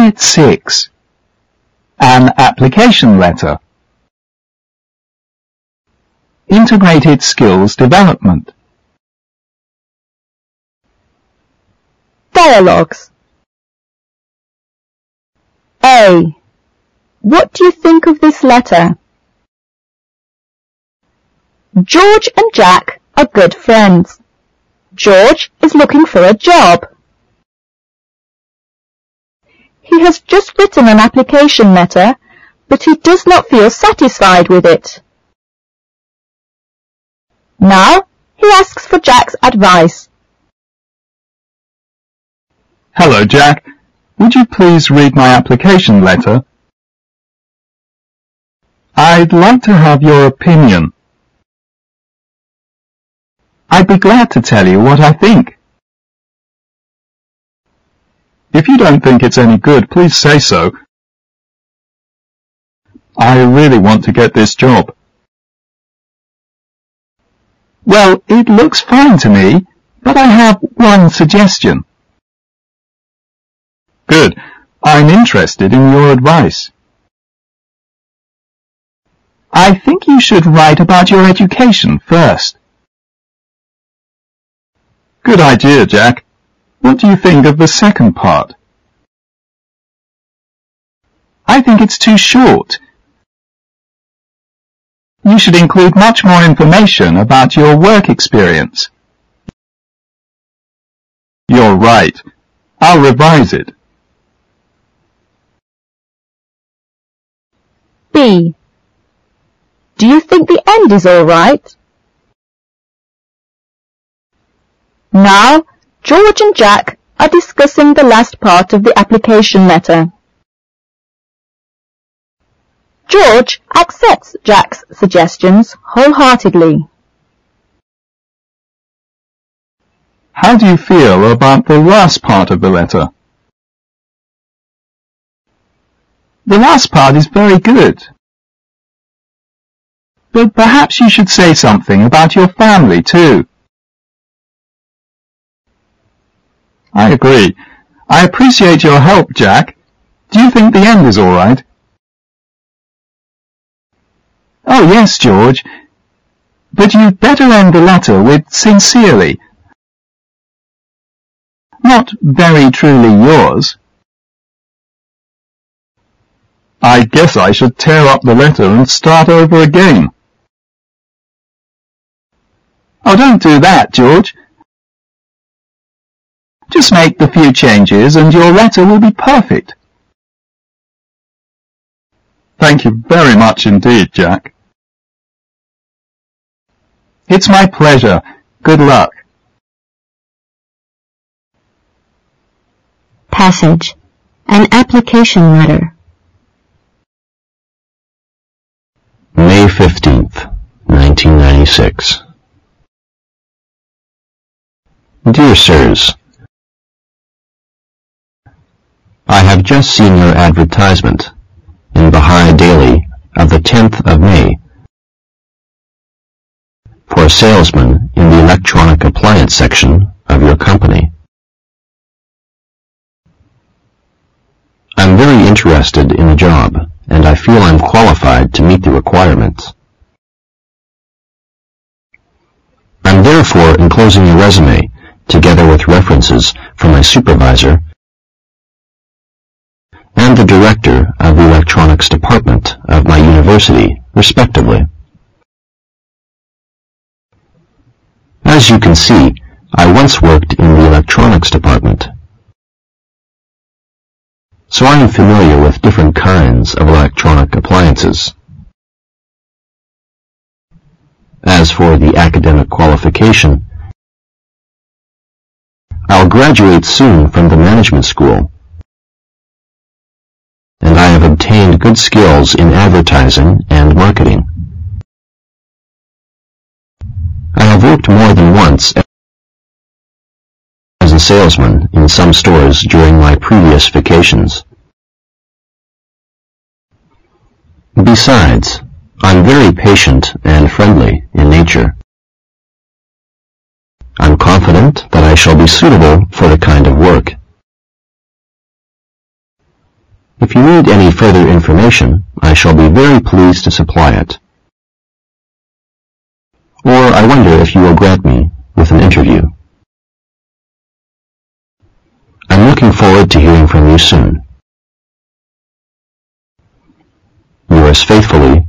Unit 6. An application letter. Integrated skills development. Dialogues. A. What do you think of this letter? George and Jack are good friends. George is looking for a job. He has just written an application letter, but he does not feel satisfied with it. Now, he asks for Jack's advice. Hello, Jack. Would you please read my application letter? I'd like to have your opinion. I'd be glad to tell you what I think. If you don't think it's any good, please say so. I really want to get this job. Well, it looks fine to me, but I have one suggestion. Good. I'm interested in your advice. I think you should write about your education first. Good idea, Jack. What do you think of the second part? I think it's too short. You should include much more information about your work experience. You're right. I'll revise it. B. Do you think the end is all right? Now, George and Jack are discussing the last part of the application letter. George accepts Jack's suggestions wholeheartedly. How do you feel about the last part of the letter? The last part is very good. But perhaps you should say something about your family too. I agree. I appreciate your help, Jack. Do you think the end is all right? Oh, yes, George. But you'd better end the letter with sincerely. Not very truly yours. I guess I should tear up the letter and start over again. Oh, don't do that, George. Just make the few changes and your letter will be perfect. Thank you very much indeed, Jack. It's my pleasure. Good luck. Passage. An application letter. May 15th, 1996. Dear Sirs, I have just seen your advertisement in Baha'i Daily of the 10th of May for a salesman in the electronic appliance section of your company. I'm very interested in the job, and I feel I'm qualified to meet the requirements. I'm therefore enclosing a resume, together with references from my supervisor and the director of the electronics department of my university, respectively. As you can see, I once worked in the electronics department, so I am familiar with different kinds of electronic appliances. As for the academic qualification, I'll graduate soon from the management school, and I have obtained good skills in advertising and marketing. I have worked more than once as a salesman in some stores during my previous vacations. Besides, I'm very patient and friendly in nature. I'm confident that I shall be suitable for the kind of work. If you need any further information, I shall be very pleased to supply it. Or I wonder if you will grant me with an interview. I'm looking forward to hearing from you soon. Yours faithfully,